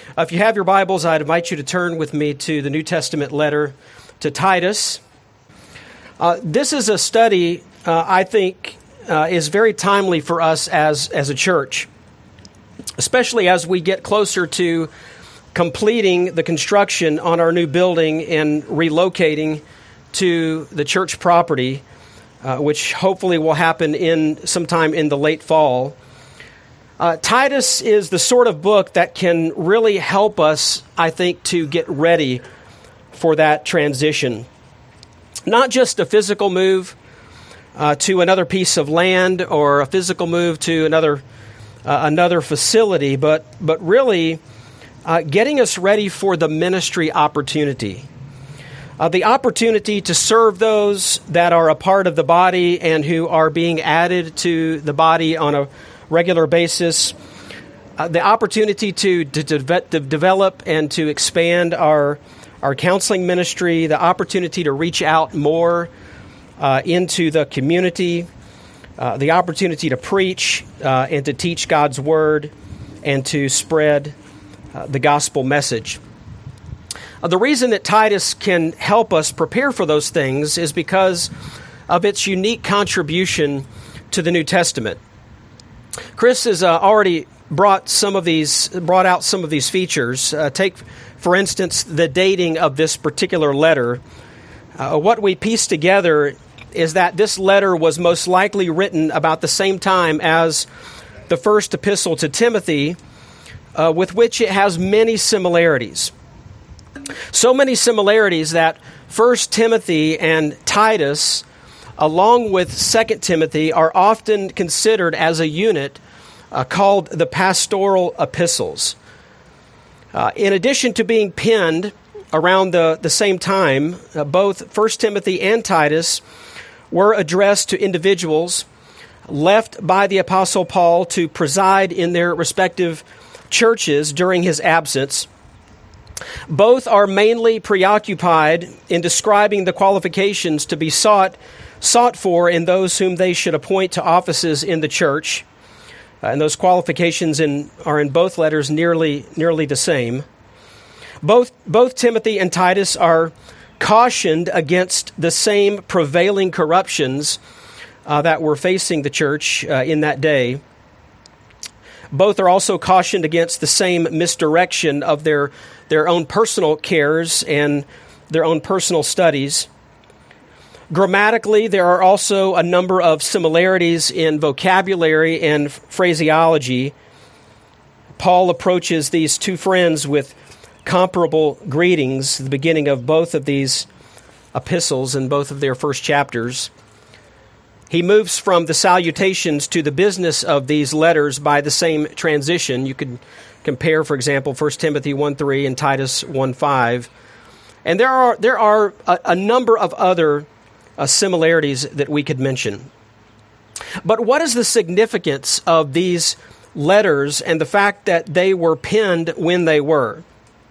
If you have your Bibles, I'd invite you to turn with me to the New Testament letter to Titus. This is a study I think is very timely for us as a church, especially as we get closer to completing the construction on our new building and relocating to the church property, which hopefully will happen sometime in the late fall. Titus is the sort of book that can really help us, I think, to get ready for that transition. Not just a physical move to another piece of land or a physical move to another facility, but really getting us ready for the ministry opportunity. The opportunity to serve those that are a part of the body and who are being added to the body on a regular basis, the opportunity to develop and to expand our counseling ministry, the opportunity to reach out more into the community, the opportunity to preach and to teach God's Word and to spread the gospel message. The reason that Titus can help us prepare for those things is because of its unique contribution to the New Testament. Chris has already brought out some of these features. Take, for instance, the dating of this particular letter. What we piece together is that this letter was most likely written about the same time as the first epistle to Timothy, with which it has many similarities. So many similarities that 1 Timothy and Titus, along with 2 Timothy, are often considered as a unit called the pastoral epistles. In addition to being penned around the same time, both 1 Timothy and Titus were addressed to individuals left by the Apostle Paul to preside in their respective churches during his absence. Both are mainly preoccupied in describing the qualifications to be sought for in those whom they should appoint to offices in the church. And those qualifications are in both letters nearly the same. Both Timothy and Titus are cautioned against the same prevailing corruptions that were facing the church in that day. Both are also cautioned against the same misdirection of their own personal cares and their own personal studies. Grammatically, there are also a number of similarities in vocabulary and phraseology. Paul approaches these two friends with comparable greetings at the beginning of both of these epistles in both of their first chapters. He moves from the salutations to the business of these letters by the same transition. You could compare, for example, 1 Timothy 1:3 and Titus 1:5. And there are a number of other similarities that we could mention. But what is the significance of these letters and the fact that they were penned when they were?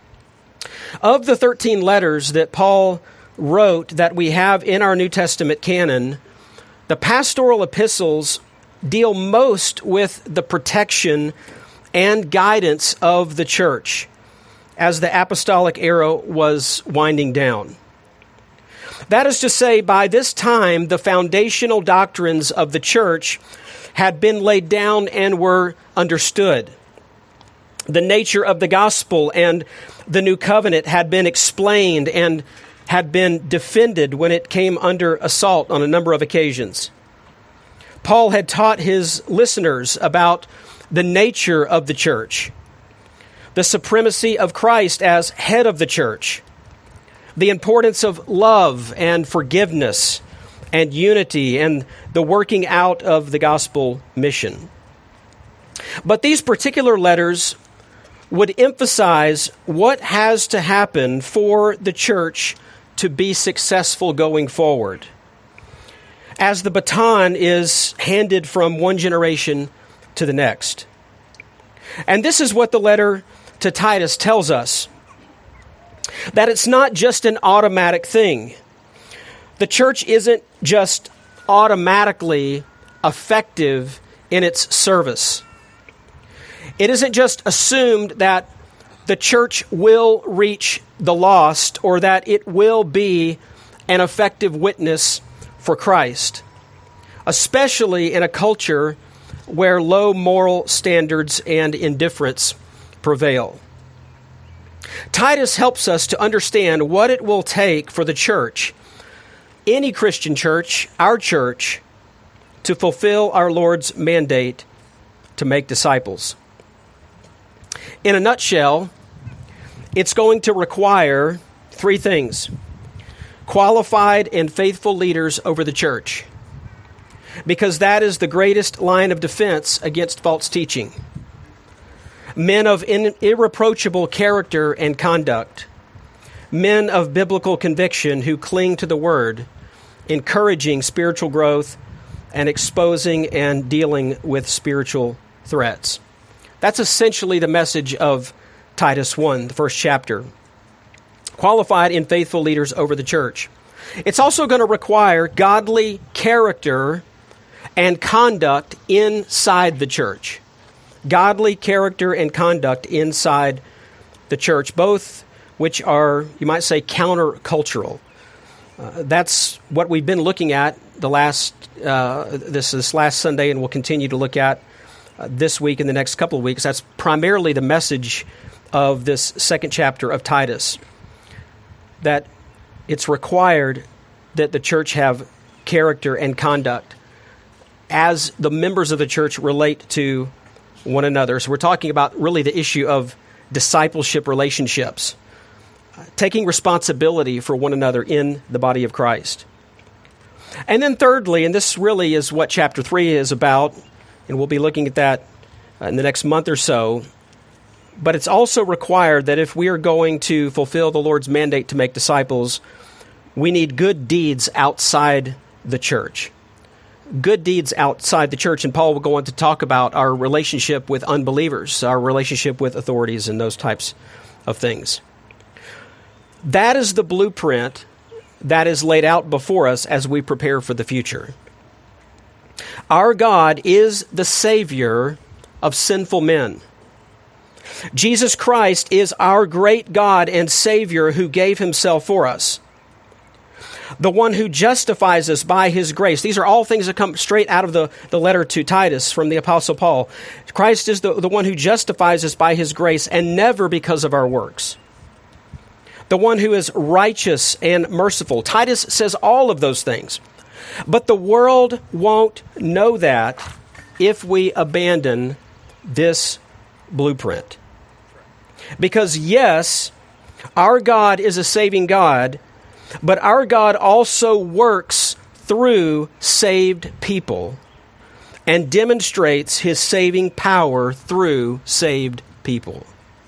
Of the 13 letters that Paul wrote that we have in our New Testament canon, the pastoral epistles deal most with the protection and guidance of the church as the apostolic era was winding down. That is to say, by this time, the foundational doctrines of the church had been laid down and were understood. The nature of the gospel and the new covenant had been explained and had been defended when it came under assault on a number of occasions. Paul had taught his listeners about the nature of the church, the supremacy of Christ as head of the church, the importance of love and forgiveness and unity and the working out of the gospel mission. But these particular letters would emphasize what has to happen for the church to be successful going forward, as the baton is handed from one generation to the next. And this is what the letter to Titus tells us, that it's not just an automatic thing. The church isn't just automatically effective in its service. It isn't just assumed that the church will reach the lost, or that it will be an effective witness for Christ, especially in a culture where low moral standards and indifference prevail. Titus helps us to understand what it will take for the church, any Christian church, our church, to fulfill our Lord's mandate to make disciples. In a nutshell, it's going to require three things: qualified and faithful leaders over the church, because that is the greatest line of defense against false teaching. Men of irreproachable character and conduct, men of biblical conviction who cling to the Word, encouraging spiritual growth and exposing and dealing with spiritual threats. That's essentially the message of Titus 1, the first chapter. Qualified and faithful leaders over the church. It's also going to require godly character and conduct inside the church. Godly character and conduct inside the church, both which are, you might say, countercultural. That's what we've been looking at this last Sunday, and we'll continue to look at this week and the next couple of weeks. That's primarily the message of this second chapter of Titus, that it's required that the church have character and conduct as the members of the church relate to one another. So we're talking about really the issue of discipleship relationships, taking responsibility for one another in the body of Christ. And then thirdly, and this really is what chapter 3 is about, and we'll be looking at that in the next month or so, but it's also required that if we are going to fulfill the Lord's mandate to make disciples, we need good deeds outside the church. Good deeds outside the church, and Paul will go on to talk about our relationship with unbelievers, our relationship with authorities, and those types of things. That is the blueprint that is laid out before us as we prepare for the future. Our God is the Savior of sinful men. Jesus Christ is our great God and Savior who gave himself for us. The one who justifies us by his grace. These are all things that come straight out of the letter to Titus from the Apostle Paul. Christ is the one who justifies us by his grace and never because of our works. The one who is righteous and merciful. Titus says all of those things. But the world won't know that if we abandon this blueprint. Because yes, our God is a saving God, but our God also works through saved people and demonstrates his saving power through saved people.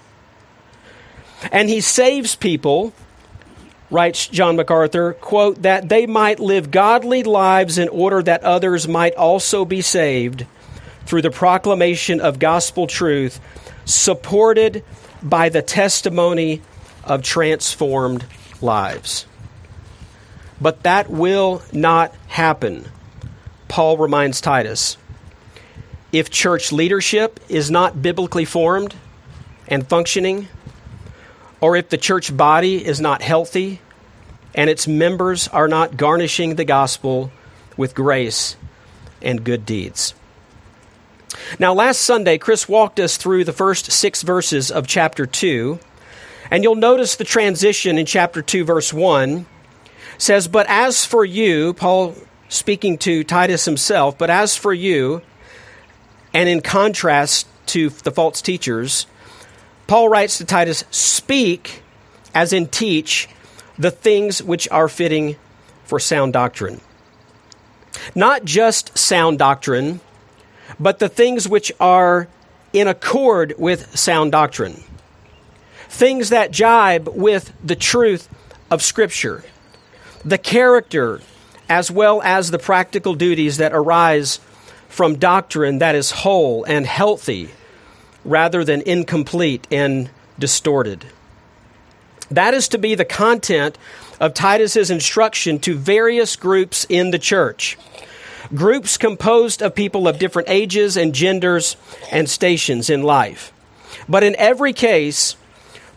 And he saves people, writes John MacArthur, quote, that they might live godly lives in order that others might also be saved through the proclamation of gospel truth, supported by the testimony of transformed lives. But that will not happen, Paul reminds Titus, if church leadership is not biblically formed and functioning, or if the church body is not healthy and its members are not garnishing the gospel with grace and good deeds. Now, last Sunday, Chris walked us through the first 6 verses of chapter 2, and you'll notice the transition in chapter 2, verse 1, says, "But as for you," Paul speaking to Titus himself, "but as for you," and in contrast to the false teachers, Paul writes to Titus, "Speak," as in teach, "the things which are fitting for sound doctrine." Not just sound doctrine, but the things which are in accord with sound doctrine. Things that jibe with the truth of Scripture. The character as well as the practical duties that arise from doctrine that is whole and healthy rather than incomplete and distorted. That is to be the content of Titus's instruction to various groups in the church. Groups composed of people of different ages and genders and stations in life. But in every case,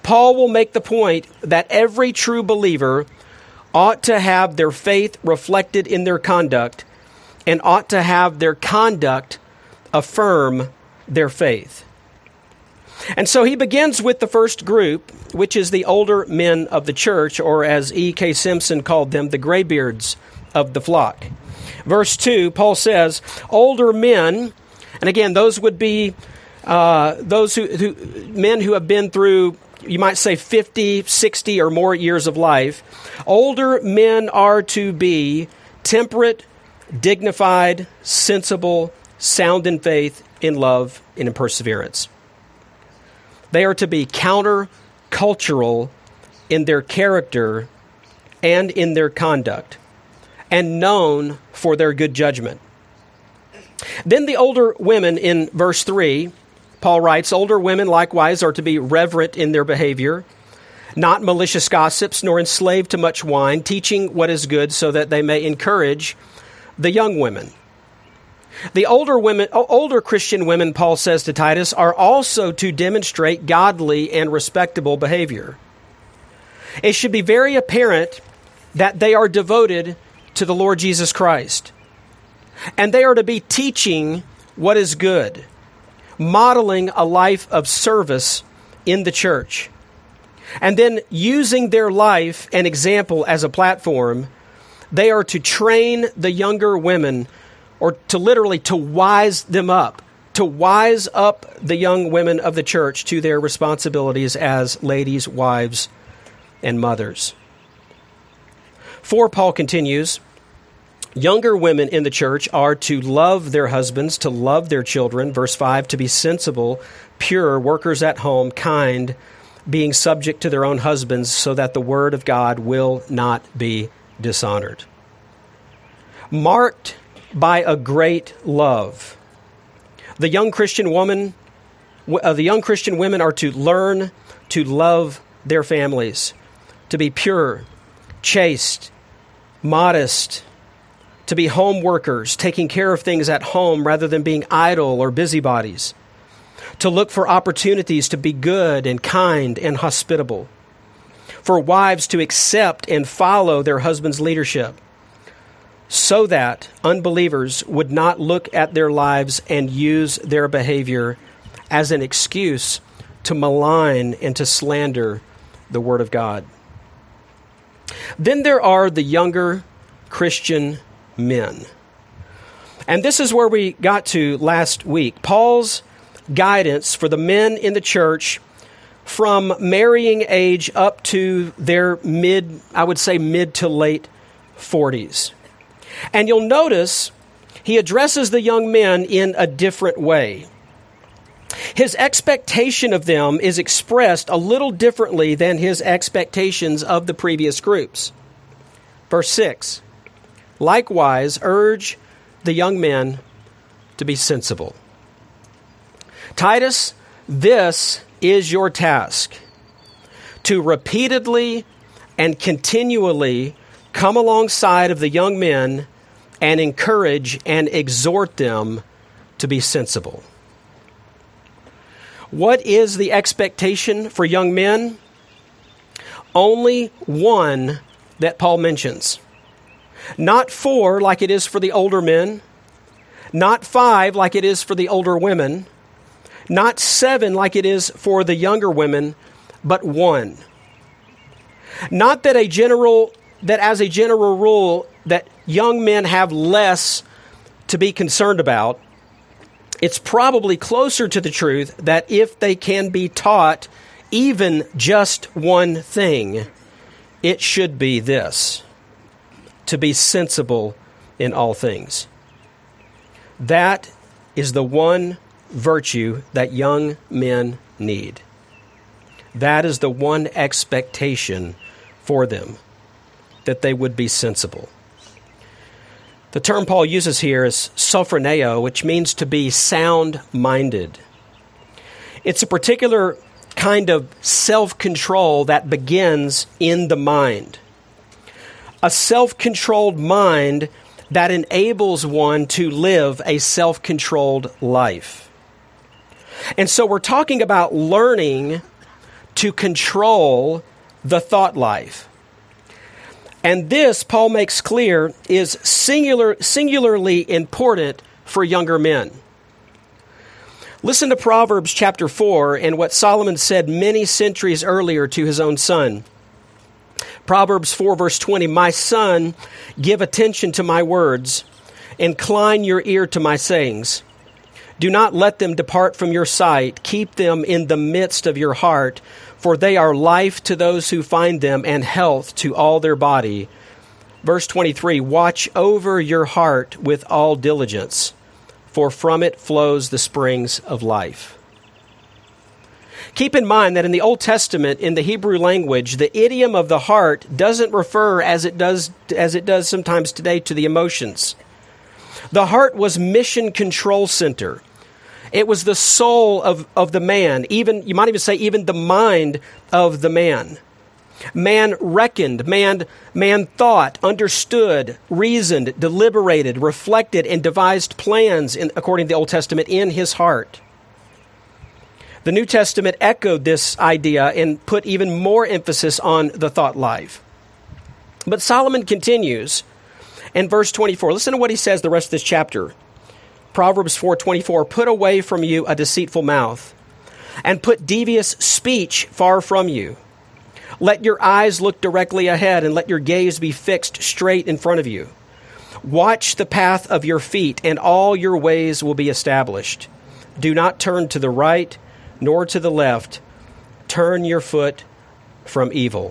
Paul will make the point that every true believer ought to have their faith reflected in their conduct and ought to have their conduct affirm their faith. And so he begins with the first group, which is the older men of the church, or as E.K. Simpson called them, the graybeards of the flock. Verse 2, Paul says, older men, and again, those would be those men who have been through, you might say, 50, 60 or more years of life. Older men are to be temperate, dignified, sensible, sound in faith, in love, and in perseverance. They are to be counter-cultural in their character and in their conduct, and known for their good judgment. Then the older women in verse 3, Paul writes, older women likewise are to be reverent in their behavior, not malicious gossips, nor enslaved to much wine, teaching what is good so that they may encourage the young women. The older Christian women, Paul says to Titus, are also to demonstrate godly and respectable behavior. It should be very apparent that they are devoted to the Lord Jesus Christ. And they are to be teaching what is good, modeling a life of service in the church, and then using their life and example as a platform. They are to train the younger women, or to wise them up, to wise up the young women of the church to their responsibilities as ladies, wives, and mothers. 4, Paul continues, younger women in the church are to love their husbands, to love their children. Verse 5, to be sensible, pure, workers at home, kind, being subject to their own husbands, so that the word of God will not be dishonored. Marked by a great love, the young Christian women are to learn to love their families, to be pure, chaste, modest, to be home workers, taking care of things at home rather than being idle or busybodies, to look for opportunities to be good and kind and hospitable, for wives to accept and follow their husband's leadership, so that unbelievers would not look at their lives and use their behavior as an excuse to malign and to slander the Word of God. Then there are the younger Christian men. And this is where we got to last week. Paul's guidance for the men in the church from marrying age up to their mid to late 40s. And you'll notice he addresses the young men in a different way. His expectation of them is expressed a little differently than his expectations of the previous groups. Verse 6, likewise urge the young men to be sensible. Titus, this is your task, to repeatedly and continually come alongside of the young men and encourage and exhort them to be sensible. What is the expectation for young men? Only one that Paul mentions. Not 4 like it is for the older men, not 5 like it is for the older women, not 7 like it is for the younger women, but 1. Not that as a general rule that young men have less to be concerned about. It's probably closer to the truth that if they can be taught even just one thing, it should be this: to be sensible in all things. That is the one virtue that young men need. That is the one expectation for them, that they would be sensible. The term Paul uses here is sophroneo, which means to be sound-minded. It's a particular kind of self-control that begins in the mind. A self-controlled mind that enables one to live a self-controlled life. And so we're talking about learning to control the thought life. And this, Paul makes clear, is singularly important for younger men. Listen to Proverbs chapter 4 and what Solomon said many centuries earlier to his own son. Proverbs 4 verse 20, "My son, give attention to my words. Incline your ear to my sayings. Do not let them depart from your sight. Keep them in the midst of your heart, for they are life to those who find them and health to all their body." Verse 23, "Watch over your heart with all diligence, for from it flows the springs of life." Keep in mind that in the Old Testament, in the Hebrew language, the idiom of the heart doesn't refer as it does sometimes today to the emotions. The heart was mission control center. It was the soul of the man, even, you might even say, even the mind of the man. Man reckoned, man thought, understood, reasoned, deliberated, reflected, and devised plans, according to the Old Testament, in his heart. The New Testament echoed this idea and put even more emphasis on the thought life. But Solomon continues in verse 24. Listen to what he says the rest of this chapter. Proverbs 4:24, "Put away from you a deceitful mouth, and put devious speech far from you. Let your eyes look directly ahead, and let your gaze be fixed straight in front of you. Watch the path of your feet, and all your ways will be established. Do not turn to the right, nor to the left. Turn your foot from evil."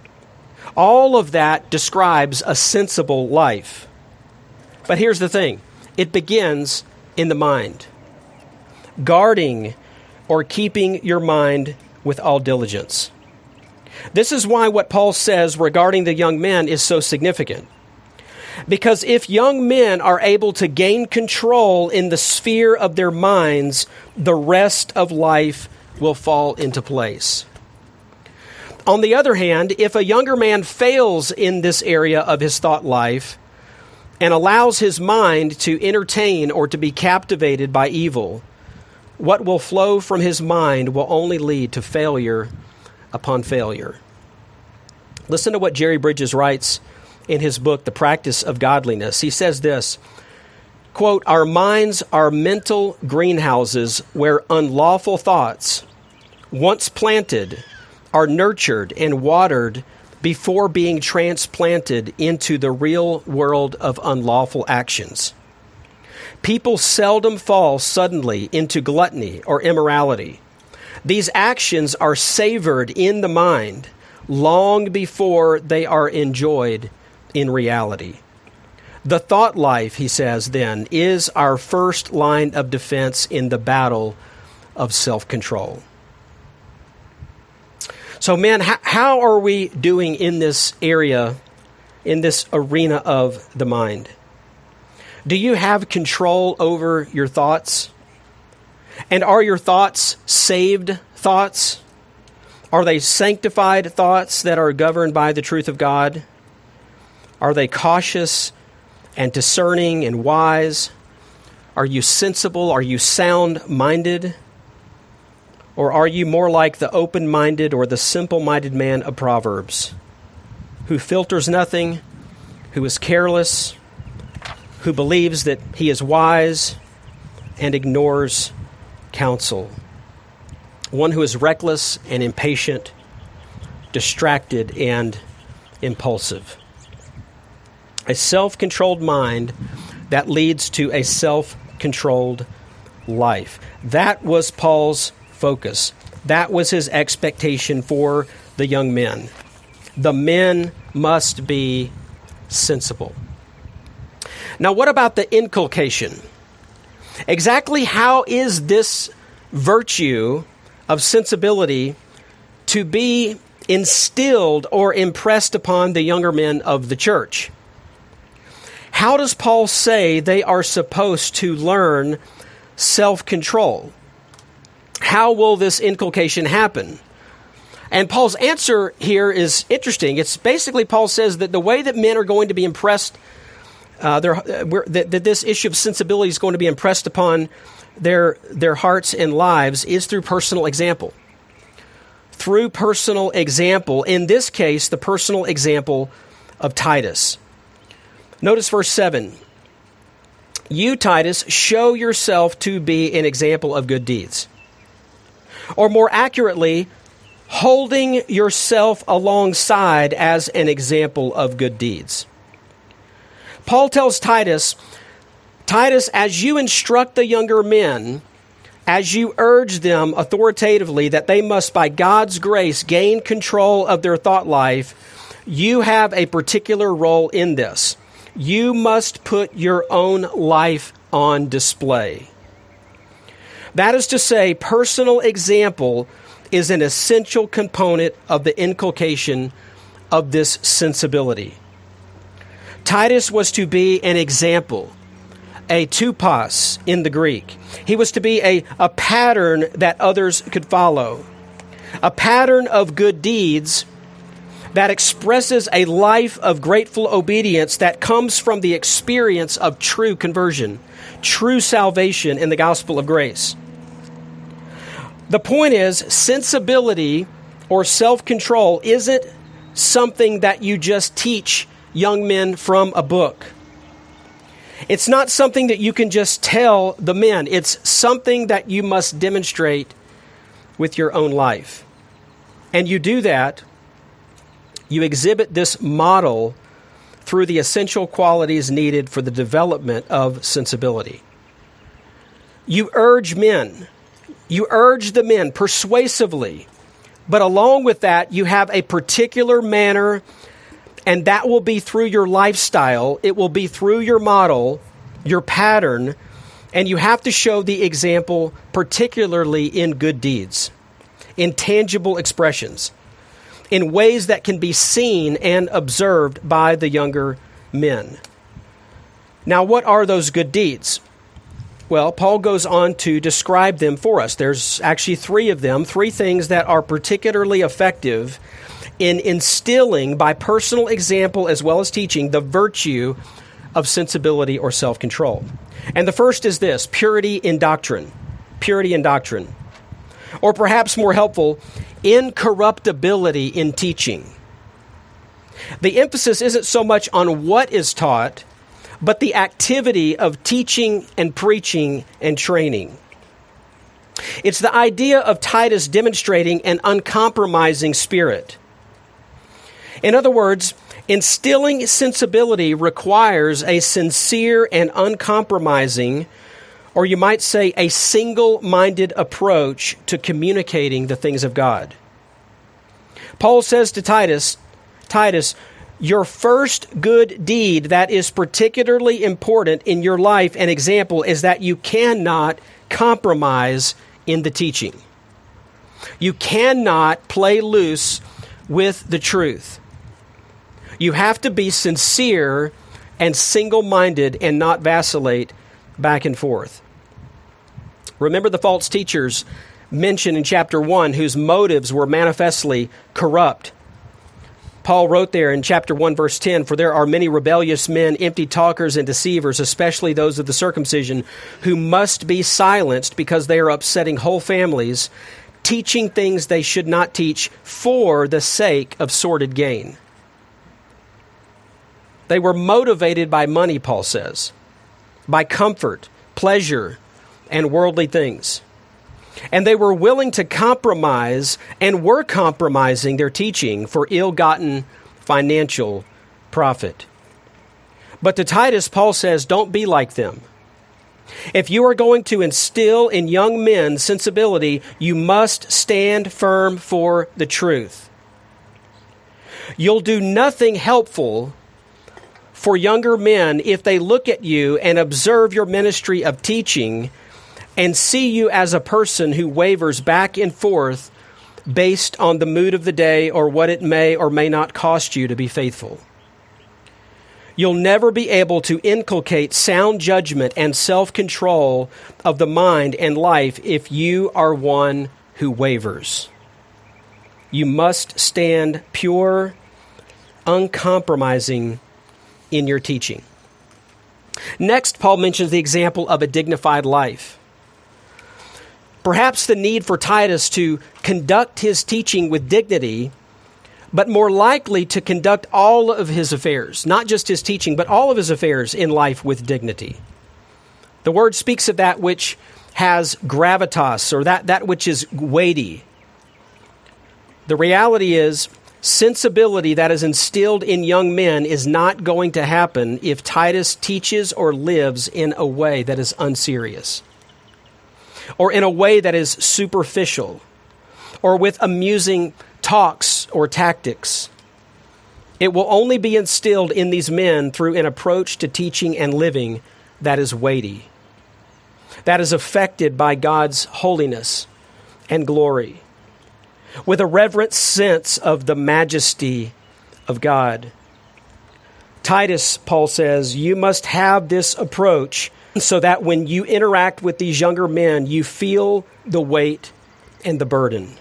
All of that describes a sensible life. But here's the thing. It begins in the mind. Guarding or keeping your mind with all diligence. This is why what Paul says regarding the young men is so significant. Because if young men are able to gain control in the sphere of their minds, the rest of life will fall into place. On the other hand, if a younger man fails in this area of his thought life and allows his mind to entertain or to be captivated by evil, what will flow from his mind will only lead to failure upon failure. Listen to what Jerry Bridges writes in his book, The Practice of Godliness. He says this, quote, "Our minds are mental greenhouses where unlawful thoughts, once planted, are nurtured and watered before being transplanted into the real world of unlawful actions. People seldom fall suddenly into gluttony or immorality. These actions are savored in the mind long before they are enjoyed in reality. The thought life," he says then, "is our first line of defense in the battle of self-control." So, men, how are we doing in this area, in this arena of the mind? Do you have control over your thoughts? And are your thoughts saved thoughts? Are they sanctified thoughts that are governed by the truth of God? Are they cautious and discerning and wise? Are you sensible? Are you sound-minded? Or are you more like the open-minded or the simple-minded man of Proverbs, who filters nothing, who is careless, who believes that he is wise and ignores counsel? One who is reckless and impatient, distracted and impulsive. A self-controlled mind that leads to a self-controlled life. That was Paul's focus. That was his expectation for the young men. The men must be sensible. Now, what about the inculcation? Exactly how is this virtue of sensibility to be instilled or impressed upon the younger men of the church? How does Paul say they are supposed to learn self-control? How will this inculcation happen? And Paul's answer here is interesting. It's basically, Paul says that the way that men are going to be impressed, that this issue of sensibility is going to be impressed upon their hearts and lives is through personal example. through personal example, in this case, the personal example of Titus. Notice verse 7. You, Titus, show yourself to be an example of good deeds. Or more accurately, holding yourself alongside as an example of good deeds. Paul tells Titus, as you instruct the younger men, as you urge them authoritatively that they must by God's grace gain control of their thought life, you have a particular role in this. You must put your own life on display. That is to say, personal example is an essential component of the inculcation of this sensibility. Titus was to be an example, a tupos in the Greek. He was to be a pattern that others could follow, a pattern of good deeds that expresses a life of grateful obedience that comes from the experience of true conversion, true salvation in the gospel of grace. The point is, sensibility or self-control isn't something that you just teach young men from a book. It's not something that you can just tell the men. It's something that you must demonstrate with your own life. And you do that, you exhibit this model through the essential qualities needed for the development of sensibility. You urge men. You urge the men persuasively. But along with that, you have a particular manner, and that will be through your lifestyle. It will be through your model, your pattern, and you have to show the example, particularly in good deeds, in tangible expressions, in ways that can be seen and observed by the younger men. Now, what are those good deeds? Well, Paul goes on to describe them for us. There's actually three of them, three things that are particularly effective in instilling, by personal example as well as teaching, the virtue of sensibility or self-control. And the first is this: purity in doctrine. Purity in doctrine. Or perhaps more helpful, incorruptibility in teaching. The emphasis isn't so much on what is taught, but the activity of teaching and preaching and training. It's the idea of Titus demonstrating an uncompromising spirit. In other words, instilling sensibility requires a sincere and uncompromising, or you might say a single-minded approach to communicating the things of God. Paul says to Titus, your first good deed that is particularly important in your life and example is that you cannot compromise in the teaching. You cannot play loose with the truth. You have to be sincere and single-minded and not vacillate back and forth. Remember the false teachers mentioned in chapter 1 whose motives were manifestly corrupt. Paul wrote there in chapter 1, verse 10, "For there are many rebellious men, empty talkers and deceivers, especially those of the circumcision, who must be silenced because they are upsetting whole families, teaching things they should not teach for the sake of sordid gain." They were motivated by money, Paul says, by comfort, pleasure, and worldly things. And they were willing to compromise and were compromising their teaching for ill-gotten financial profit. But to Titus, Paul says, don't be like them. If you are going to instill in young men sensibility, you must stand firm for the truth. You'll do nothing helpful for younger men if they look at you and observe your ministry of teaching and see you as a person who wavers back and forth based on the mood of the day or what it may or may not cost you to be faithful. You'll never be able to inculcate sound judgment and self-control of the mind and life if you are one who wavers. You must stand pure, uncompromising in your teaching. Next, Paul mentions the example of a dignified life. Perhaps the need for Titus to conduct his teaching with dignity, but more likely to conduct all of his affairs, not just his teaching, but all of his affairs in life with dignity. The word speaks of that which has gravitas, or that which is weighty. The reality is, sensibility that is instilled in young men is not going to happen if Titus teaches or lives in a way that is unserious, or in a way that is superficial, or with amusing talks or tactics. It will only be instilled in these men through an approach to teaching and living that is weighty, that is affected by God's holiness and glory, with a reverent sense of the majesty of God. Titus, Paul says, you must have this approach so that when you interact with these younger men, you feel the weight and the burden.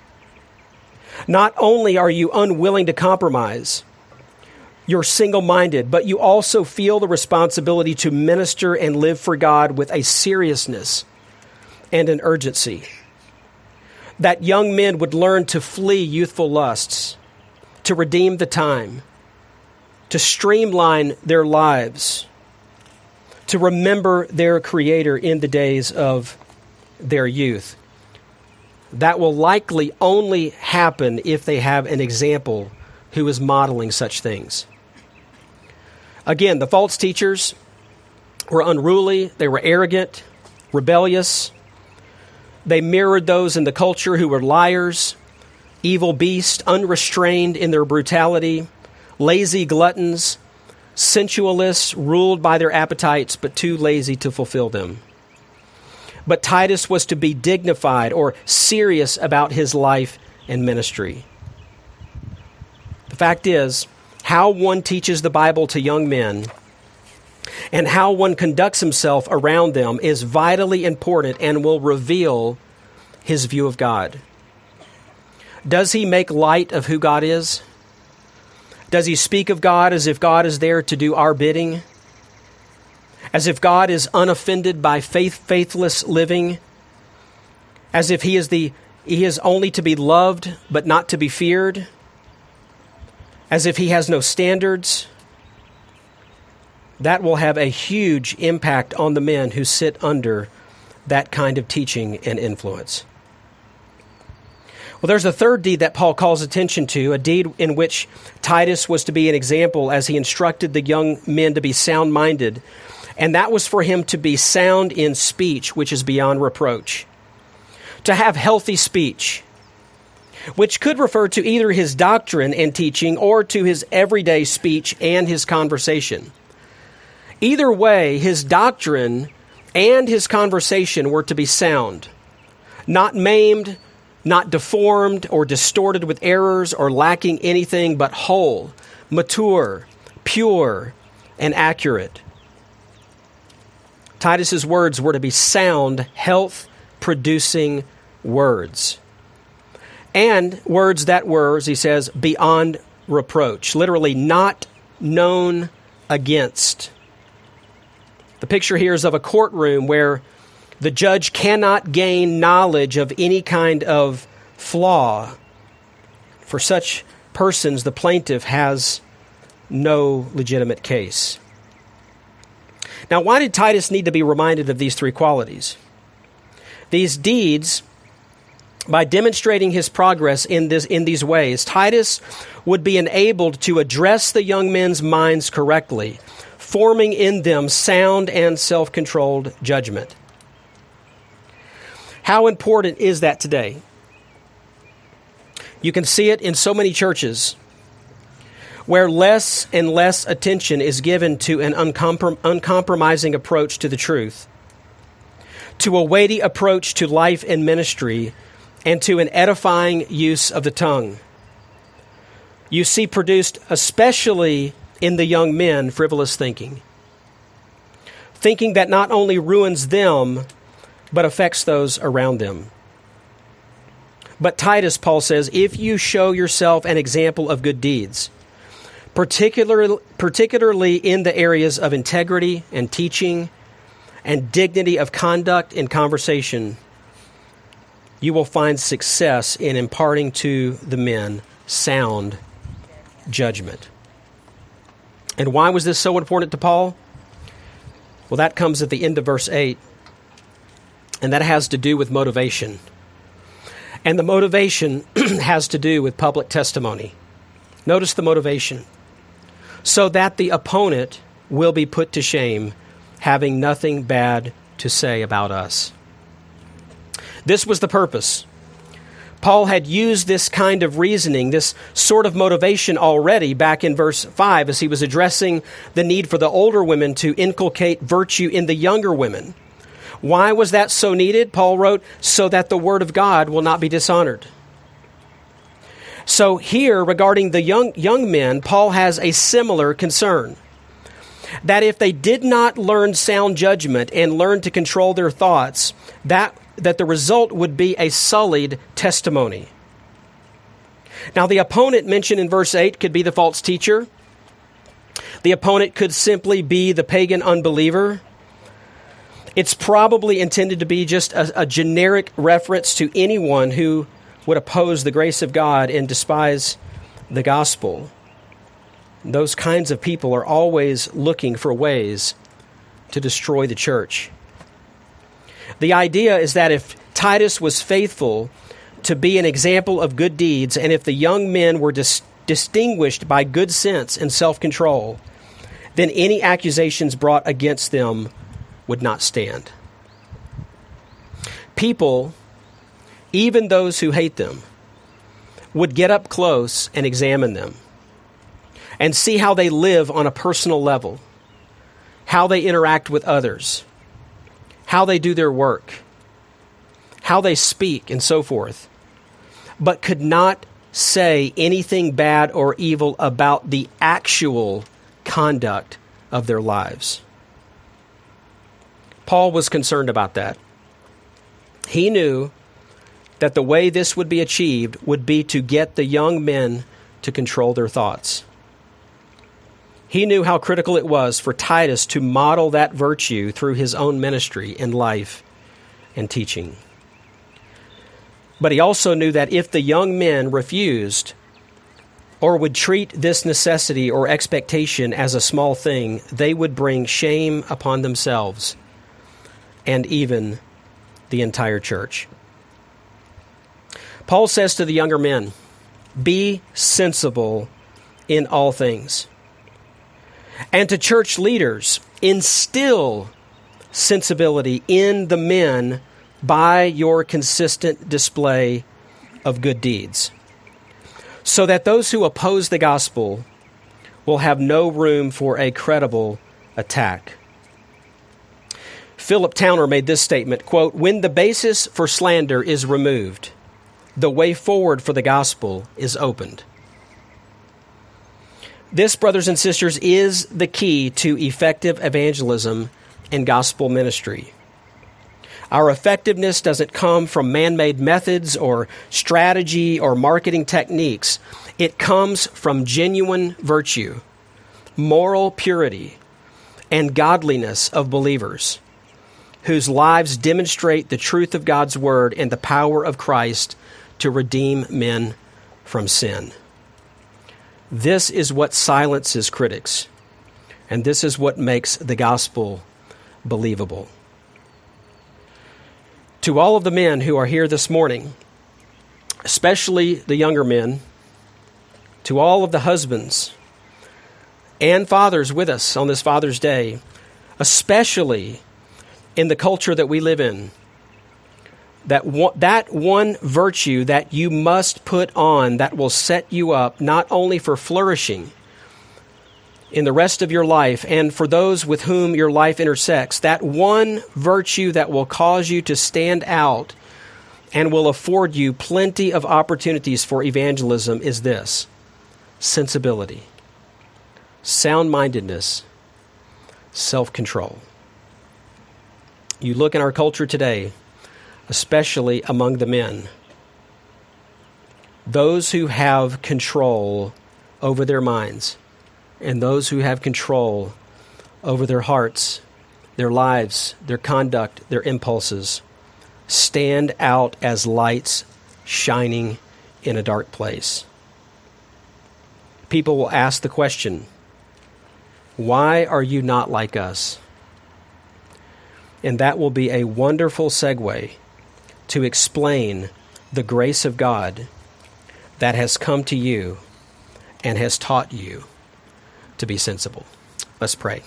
Not only are you unwilling to compromise, you're single-minded, but you also feel the responsibility to minister and live for God with a seriousness and an urgency. That young men would learn to flee youthful lusts, to redeem the time, to streamline their lives, to remember their Creator in the days of their youth. That will likely only happen if they have an example who is modeling such things. Again, the false teachers were unruly, they were arrogant, rebellious. They mirrored those in the culture who were liars, evil beasts, unrestrained in their brutality, lazy gluttons, sensualists ruled by their appetites but too lazy to fulfill them. But Titus was to be dignified or serious about his life and ministry. The fact is, how one teaches the Bible to young men and how one conducts himself around them is vitally important and will reveal his view of God. Does he make light of who God is? Does he speak of God as if God is there to do our bidding? As if God is unoffended by faithless living? As if he is only to be loved but not to be feared? As if he has no standards? That will have a huge impact on the men who sit under that kind of teaching and influence. Well, there's a third deed that Paul calls attention to, a deed in which Titus was to be an example as he instructed the young men to be sound-minded, and that was for him to be sound in speech, which is beyond reproach, to have healthy speech, which could refer to either his doctrine and teaching or to his everyday speech and his conversation. Either way, his doctrine and his conversation were to be sound, not maimed, not deformed or distorted with errors or lacking anything, but whole, mature, pure, and accurate. Titus's words were to be sound, health-producing words. And words that were, as he says, beyond reproach, literally not known against. The picture here is of a courtroom where the judge cannot gain knowledge of any kind of flaw. For such persons, the plaintiff has no legitimate case. Now, why did Titus need to be reminded of these three qualities? These deeds, by demonstrating his progress in these ways, Titus would be enabled to address the young men's minds correctly, forming in them sound and self-controlled judgment. How important is that today? You can see it in so many churches where less and less attention is given to an uncompromising approach to the truth, to a weighty approach to life and ministry, and to an edifying use of the tongue. You see produced, especially in the young men, frivolous thinking that not only ruins them, but affects those around them. But Titus, Paul says, if you show yourself an example of good deeds, particularly in the areas of integrity and teaching and dignity of conduct and conversation, you will find success in imparting to the men sound judgment. And why was this so important to Paul? Well, that comes at the end of verse 8, and that has to do with motivation. And the motivation has to do with public testimony. Notice the motivation. So that the opponent will be put to shame, having nothing bad to say about us. This was the purpose. Paul had used this kind of reasoning, this sort of motivation already back in verse 5 as he was addressing the need for the older women to inculcate virtue in the younger women. Why was that so needed? Paul wrote, so that the word of God will not be dishonored. So here, regarding the young men, Paul has a similar concern. That if they did not learn sound judgment and learn to control their thoughts, that the result would be a sullied testimony. Now, the opponent mentioned in verse 8 could be the false teacher. The opponent could simply be the pagan unbeliever. It's probably intended to be just a generic reference to anyone who would oppose the grace of God and despise the gospel. Those kinds of people are always looking for ways to destroy the church. The idea is that if Titus was faithful to be an example of good deeds, and if the young men were distinguished by good sense and self-control, then any accusations brought against them would not stand. People, even those who hate them, would get up close and examine them and see how they live on a personal level, how they interact with others, how they do their work, how they speak, and so forth, but could not say anything bad or evil about the actual conduct of their lives. Paul was concerned about that. He knew that the way this would be achieved would be to get the young men to control their thoughts. He knew how critical it was for Titus to model that virtue through his own ministry and life and teaching. But he also knew that if the young men refused or would treat this necessity or expectation as a small thing, they would bring shame upon themselves and even the entire church. Paul says to the younger men, be sensible in all things. And to church leaders, instill sensibility in the men by your consistent display of good deeds, so that those who oppose the gospel will have no room for a credible attack. Philip Towner made this statement, quote, when the basis for slander is removed, the way forward for the gospel is opened. This, brothers and sisters, is the key to effective evangelism and gospel ministry. Our effectiveness doesn't come from man-made methods or strategy or marketing techniques. It comes from genuine virtue, moral purity, and godliness of believers whose lives demonstrate the truth of God's word and the power of Christ to redeem men from sin. This is what silences critics, and this is what makes the gospel believable. To all of the men who are here this morning, especially the younger men, to all of the husbands and fathers with us on this Father's Day, especially in the culture that we live in, that one virtue that you must put on that will set you up not only for flourishing in the rest of your life and for those with whom your life intersects, that one virtue that will cause you to stand out and will afford you plenty of opportunities for evangelism is this: sensibility, sound-mindedness, self-control. You look in our culture today, especially among the men, those who have control over their minds and those who have control over their hearts, their lives, their conduct, their impulses, stand out as lights shining in a dark place. People will ask the question, why are you not like us? And that will be a wonderful segue to explain the grace of God that has come to you and has taught you to be sensible. Let's pray.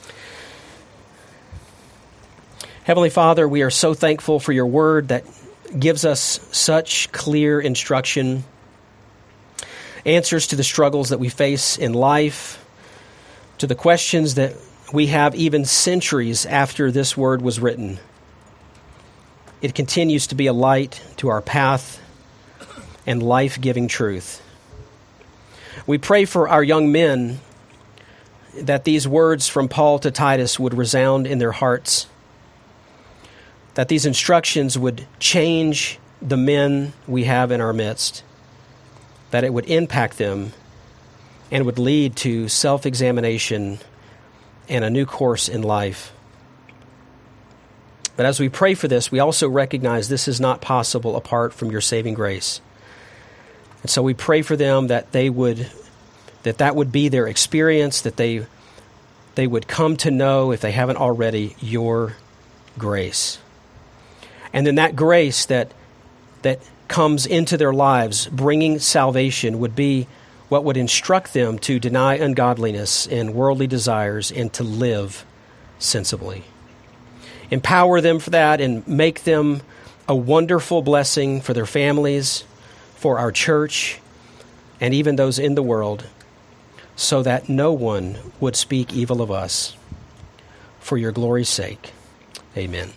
Heavenly Father, we are so thankful for your word that gives us such clear instruction, answers to the struggles that we face in life, to the questions that we have even centuries after this word was written. It continues to be a light to our path and life-giving truth. We pray for our young men that these words from Paul to Titus would resound in their hearts, that these instructions would change the men we have in our midst, that it would impact them and would lead to self-examination and a new course in life. But as we pray for this, we also recognize this is not possible apart from your saving grace. And so we pray for them that that would be their experience, that they would come to know, if they haven't already, your grace. And then that grace that comes into their lives, bringing salvation, would be what would instruct them to deny ungodliness and worldly desires and to live sensibly. Empower them for that and make them a wonderful blessing for their families, for our church, and even those in the world, so that no one would speak evil of us. For your glory's sake, amen.